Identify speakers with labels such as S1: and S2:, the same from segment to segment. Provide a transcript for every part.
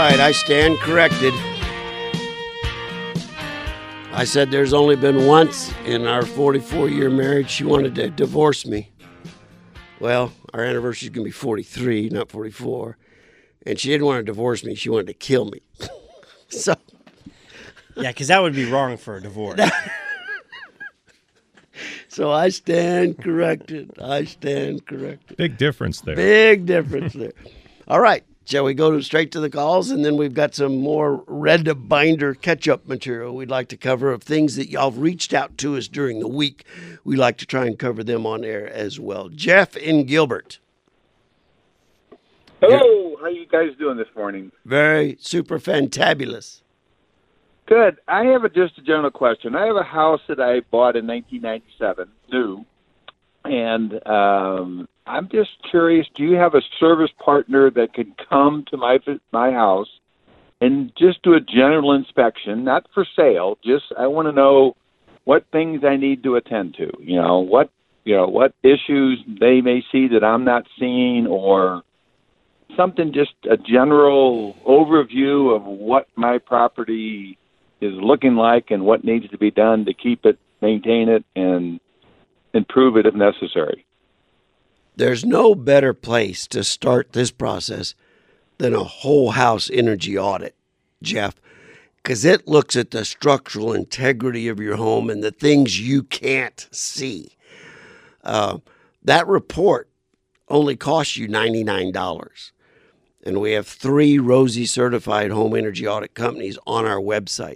S1: right, I stand corrected. I said there's only been once in our 44-year marriage she wanted to divorce me. Well, our anniversary is going to be 43, not 44. And she didn't want to divorce me. She wanted to kill me. So,
S2: yeah, because that would be wrong for a divorce.
S1: So I stand corrected. I stand corrected.
S3: Big difference there.
S1: Big difference there. All right. Shall we go straight to the calls? And then we've got some more red binder catch-up material we'd like to cover of things that y'all have reached out to us during the week. We like to try and cover them on air as well. Jeff in Gilbert.
S4: Hello. How you guys doing this morning?
S1: Very super fantabulous.
S4: Good. I have just a general question. I have a house that I bought in 1997, new, and I'm just curious, do you have a service partner that could come to my house and just do a general inspection, not for sale, just I want to know what things I need to attend to, what issues they may see that I'm not seeing, or something, just a general overview of what my property is looking like and what needs to be done to keep it, maintain it, and improve it if necessary.
S1: There's no better place to start this process than a whole house energy audit, Jeff, because it looks at the structural integrity of your home and the things you can't see. That report only costs you $99. And we have 3 Rosie certified home energy audit companies on our website.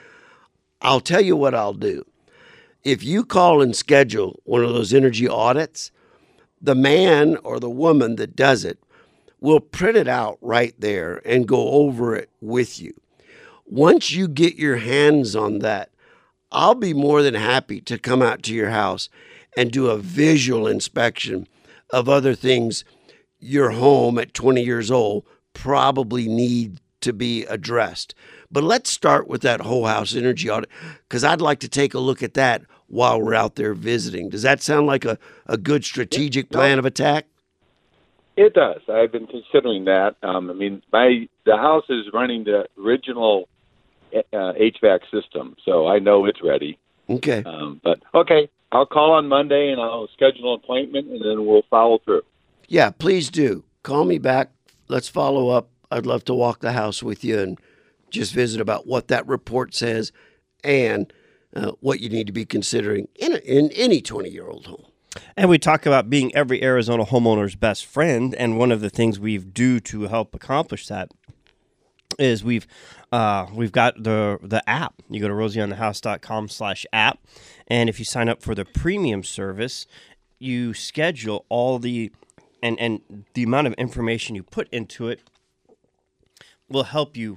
S1: I'll tell you what I'll do. If you call and schedule one of those energy audits, the man or the woman that does it will print it out right there and go over it with you. Once you get your hands on that, I'll be more than happy to come out to your house and do a visual inspection of other things your home at 20 years old probably need to be addressed. But let's start with that whole house energy audit, because I'd like to take a look at that while we're out there visiting. Does that sound like a good strategic plan of attack?
S4: It does. I've been considering that. The house is running the original HVAC system, so I know it's ready.
S1: Okay.
S4: Okay, I'll call on Monday and I'll schedule an appointment, and then we'll follow through.
S1: Yeah, please do. Call me back. Let's follow up. I'd love to walk the house with you and just visit about what that report says and what you need to be considering in any 20-year-old home.
S2: And we talk about being every Arizona homeowner's best friend, and one of the things we do to help accomplish that is we've got the app. You go to rosieonthehouse.com/app, and if you sign up for the premium service, you schedule all the and the amount of information you put into it will help you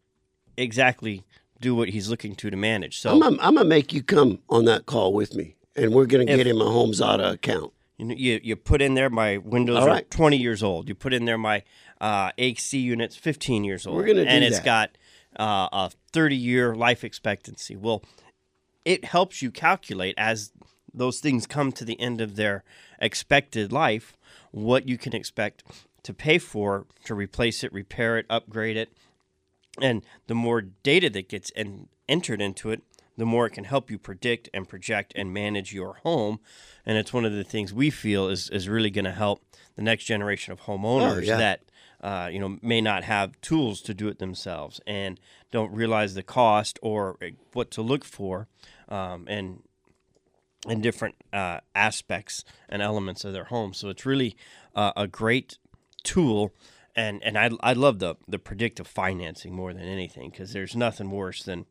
S2: exactly do what he's looking to manage. So
S1: I'm gonna make you come on that call with me, and we're gonna get him a HomeZada account.
S2: You put in there my windows are 20 years old. You put in there my AC unit's 15 years old.
S1: We're gonna do
S2: and
S1: that.
S2: It's got a 30-year life expectancy. Well, it helps you calculate as those things come to the end of their expected life what you can expect to pay for to replace it, repair it, upgrade it. And the more data that gets entered into it, the more it can help you predict and project and manage your home. And it's one of the things we feel is really going to help the next generation of homeowners that may not have tools to do it themselves and don't realize the cost or what to look for and different aspects and elements of their home. So it's really a great tool. And I love the predictive financing more than anything, because there's nothing worse than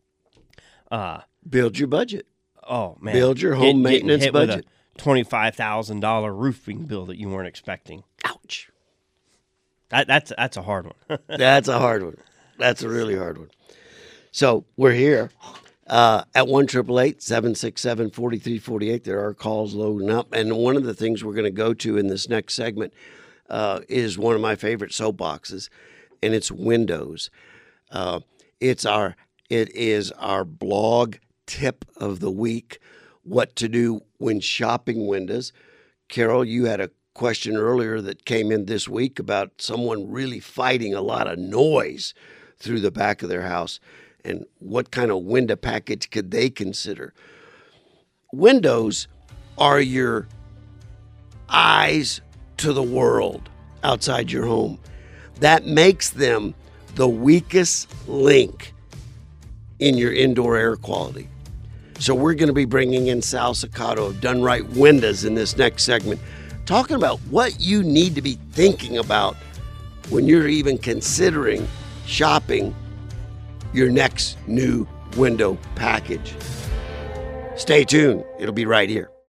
S1: build your budget.
S2: Oh man,
S1: build your home maintenance
S2: hit
S1: budget.
S2: With a $25,000 roofing bill that you weren't expecting.
S1: Ouch.
S2: That's a hard one.
S1: That's a hard one. That's a really hard one. So we're here at 1-888-767-4348. There are calls loading up, and one of the things we're going to go to in this next segment is one of my favorite soapboxes, and it's windows. It is our blog tip of the week, what to do when shopping windows. Carol, you had a question earlier that came in this week about someone really fighting a lot of noise through the back of their house, and what kind of window package could they consider? Windows are your eyes to the world outside your home. That makes them the weakest link in your indoor air quality. So we're going to be bringing in Sal Sacato of Done Right Windows in this next segment, talking about what you need to be thinking about when you're even considering shopping your next new window package. Stay tuned. It'll be right here.